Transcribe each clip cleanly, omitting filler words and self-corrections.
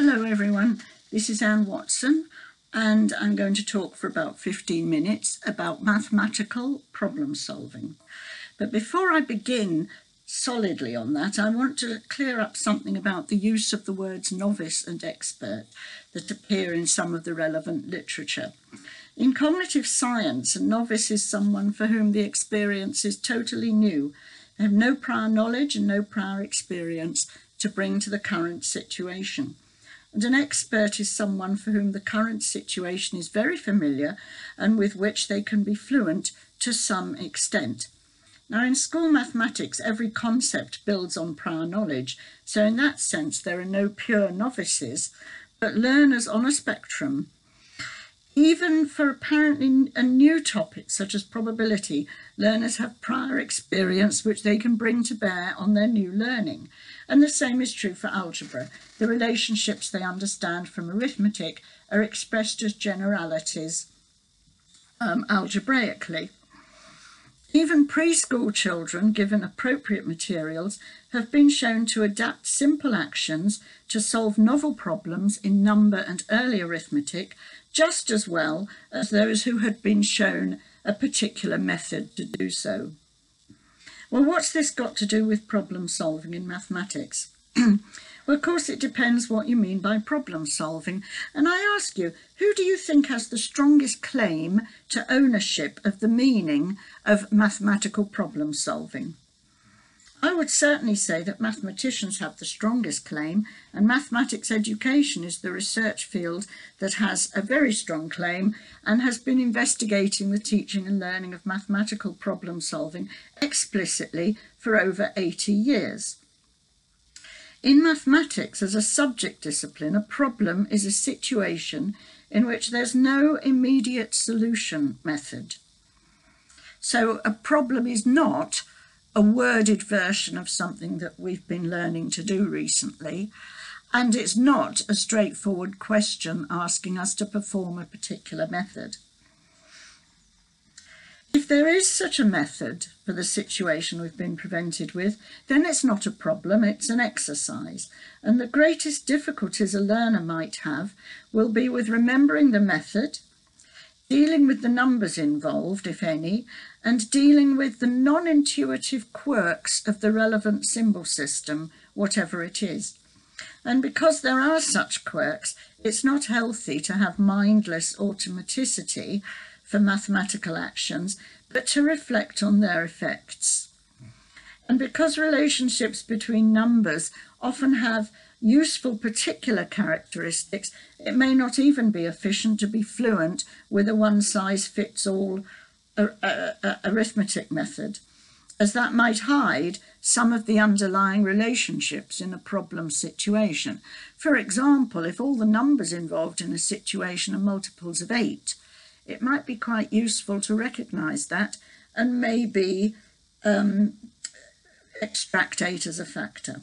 Hello everyone, this is Anne Watson and I'm going to talk for about 15 minutes about mathematical problem solving. But before I begin solidly on that, I want to clear up something about the use of the words novice and expert that appear in some of the relevant literature. In cognitive science, a novice is someone for whom the experience is totally new. They have no prior knowledge and no prior experience to bring to the current situation. And an expert is someone for whom the current situation is very familiar and with which they can be fluent to some extent. Now, in school mathematics, every concept builds on prior knowledge, so in that sense there are no pure novices, but learners on a spectrum. Even for apparently a new topic such as probability, learners have prior experience which they can bring to bear on their new learning. And the same is true for algebra. The relationships they understand from arithmetic are expressed as generalities algebraically. Even preschool children, given appropriate materials, have been shown to adapt simple actions to solve novel problems in number and early arithmetic just as well as those who had been shown a particular method to do so. Well, what's this got to do with problem solving in mathematics? Well, of course, it depends what you mean by problem solving. And I ask you, who do you think has the strongest claim to ownership of the meaning of mathematical problem solving? I would certainly say that mathematicians have the strongest claim, and mathematics education is the research field that has a very strong claim and has been investigating the teaching and learning of mathematical problem solving explicitly for over 80 years. In mathematics, as a subject discipline, a problem is a situation in which there's no immediate solution method. So a problem is not a worded version of something that we've been learning to do recently, and it's not a straightforward question asking us to perform a particular method. If there is such a method for the situation we've been presented with, then it's not a problem, it's an exercise. And the greatest difficulties a learner might have will be with remembering the method, dealing with the numbers involved, if any, and dealing with the non-intuitive quirks of the relevant symbol system, whatever it is. And because there are such quirks, it's not healthy to have mindless automaticity for mathematical actions, but to reflect on their effects. And because relationships between numbers often have useful particular characteristics, it may not even be efficient to be fluent with a one-size-fits-all arithmetic method, as that might hide some of the underlying relationships in a problem situation. For example, if all the numbers involved in a situation are multiples of 8, it might be quite useful to recognise that and maybe extract 8 as a factor.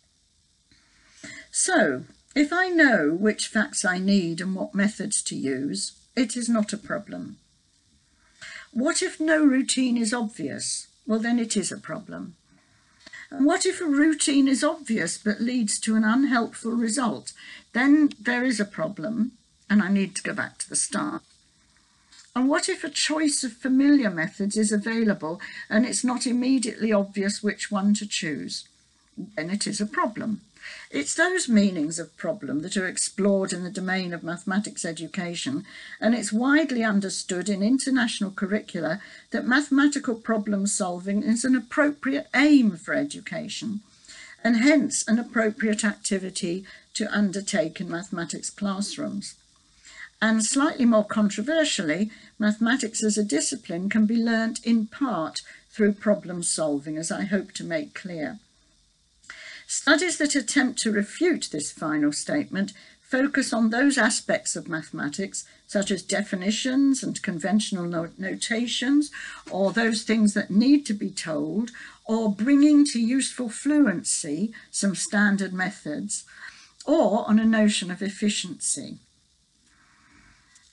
So, if I know which facts I need and what methods to use, it is not a problem. What if no routine is obvious? Well, then it is a problem. And what if a routine is obvious but leads to an unhelpful result? Then there is a problem, and I need to go back to the start. And what if a choice of familiar methods is available and it's not immediately obvious which one to choose? Then it is a problem. It's those meanings of problem that are explored in the domain of mathematics education, and it's widely understood in international curricula that mathematical problem solving is an appropriate aim for education, and hence an appropriate activity to undertake in mathematics classrooms. And slightly more controversially, mathematics as a discipline can be learnt in part through problem solving, as I hope to make clear. Studies that attempt to refute this final statement focus on those aspects of mathematics, such as definitions and conventional notations, or those things that need to be told, or bringing to useful fluency some standard methods, or on a notion of efficiency.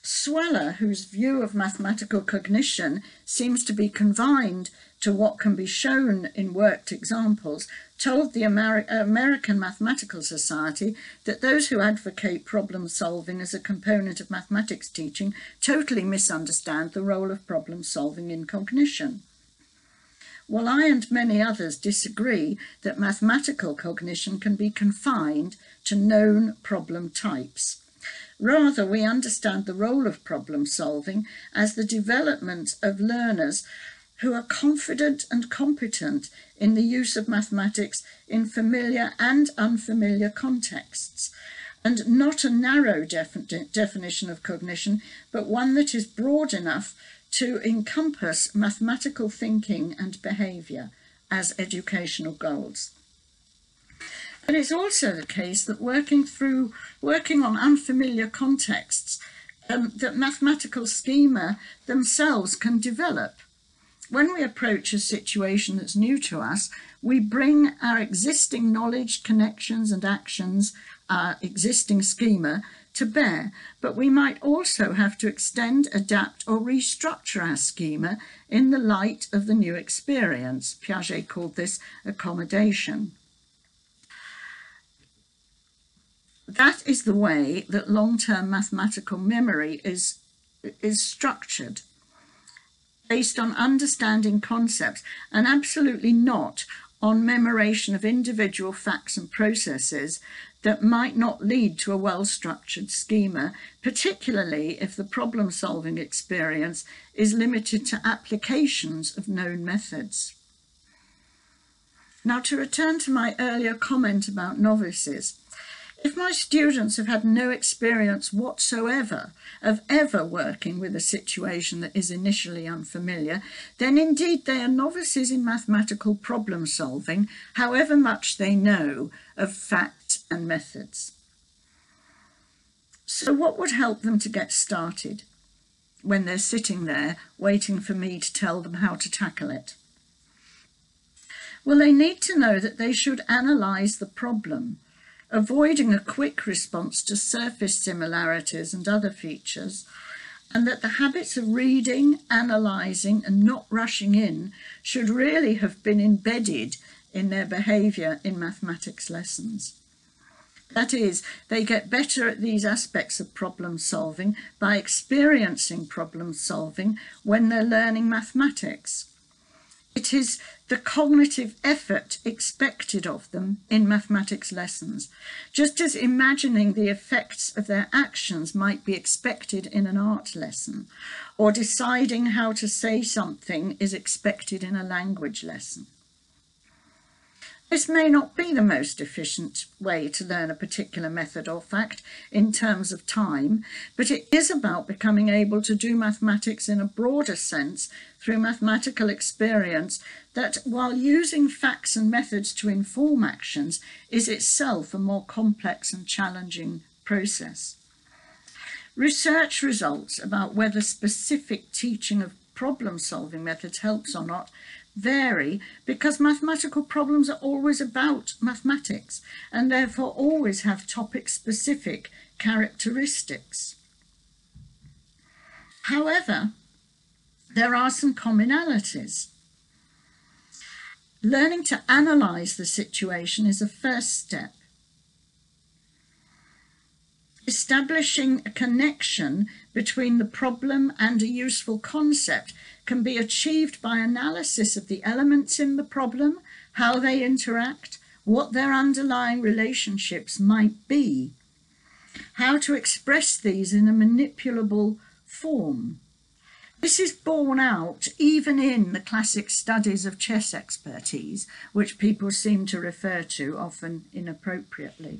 Sweller, whose view of mathematical cognition seems to be confined to what can be shown in worked examples, told the American Mathematical Society that those who advocate problem solving as a component of mathematics teaching totally misunderstand the role of problem solving in cognition. Well, I and many others disagree that mathematical cognition can be confined to known problem types. Rather, we understand the role of problem solving as the development of learners who are confident and competent in the use of mathematics in familiar and unfamiliar contexts, and not a narrow definition of cognition, but one that is broad enough to encompass mathematical thinking and behaviour as educational goals. But it's also the case that working on unfamiliar contexts, that mathematical schema themselves can develop. When we approach a situation that's new to us, we bring our existing knowledge, connections and actions, our existing schema to bear, but we might also have to extend, adapt or restructure our schema in the light of the new experience. Piaget called this accommodation. That is the way that long-term mathematical memory is structured, based on understanding concepts and absolutely not on memoration of individual facts and processes that might not lead to a well-structured schema, particularly if the problem-solving experience is limited to applications of known methods. Now, to return to my earlier comment about novices, if my students have had no experience whatsoever of ever working with a situation that is initially unfamiliar, then indeed they are novices in mathematical problem solving, however much they know of facts and methods. So what would help them to get started when they're sitting there waiting for me to tell them how to tackle it? Well, they need to know that they should analyse the problem, avoiding a quick response to surface similarities and other features, and that the habits of reading, analysing and not rushing in should really have been embedded in their behaviour in mathematics lessons. That is, they get better at these aspects of problem solving by experiencing problem solving when they're learning mathematics. It is the cognitive effort expected of them in mathematics lessons, just as imagining the effects of their actions might be expected in an art lesson, or deciding how to say something is expected in a language lesson. This may not be the most efficient way to learn a particular method or fact in terms of time, but it is about becoming able to do mathematics in a broader sense through mathematical experience that, while using facts and methods to inform actions, is itself a more complex and challenging process. Research results about whether specific teaching of problem-solving methods helps or not vary because mathematical problems are always about mathematics and therefore always have topic-specific characteristics. However, there are some commonalities. Learning to analyse the situation is a first step. Establishing a connection between the problem and a useful concept can be achieved by analysis of the elements in the problem, how they interact, what their underlying relationships might be, how to express these in a manipulable form. This is borne out even in the classic studies of chess expertise, which people seem to refer to, often inappropriately.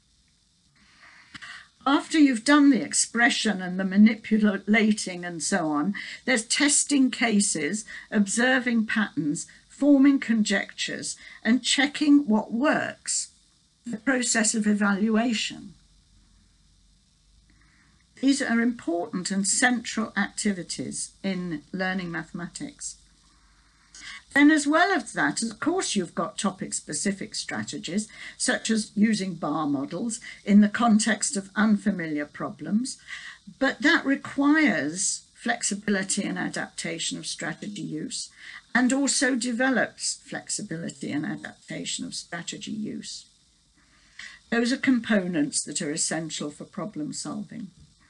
After you've done the expression and the manipulating and so on, there's testing cases, observing patterns, forming conjectures, and checking what works, the process of evaluation. These are important and central activities in learning mathematics. Then, as well as that, of course, you've got topic-specific strategies, such as using bar models in the context of unfamiliar problems. But that requires flexibility and adaptation of strategy use, and also develops flexibility and adaptation of strategy use. Those are components that are essential for problem solving.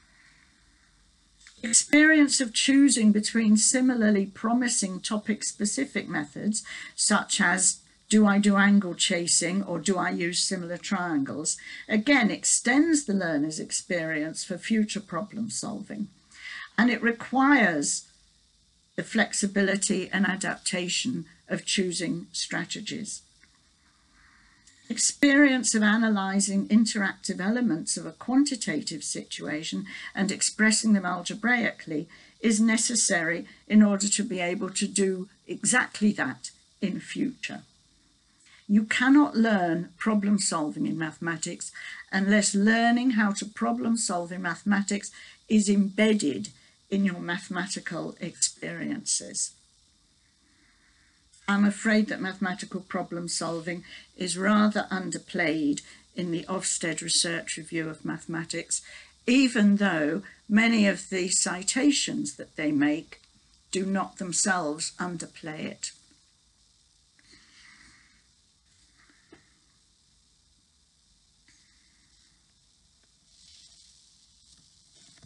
Experience of choosing between similarly promising topic-specific methods, such as do I do angle chasing or do I use similar triangles, again extends the learner's experience for future problem solving, and it requires the flexibility and adaptation of choosing strategies. Experience of analysing interactive elements of a quantitative situation and expressing them algebraically is necessary in order to be able to do exactly that in future. You cannot learn problem solving in mathematics unless learning how to problem solve in mathematics is embedded in your mathematical experiences. I'm afraid that mathematical problem solving is rather underplayed in the Ofsted Research Review of Mathematics, even though many of the citations that they make do not themselves underplay it.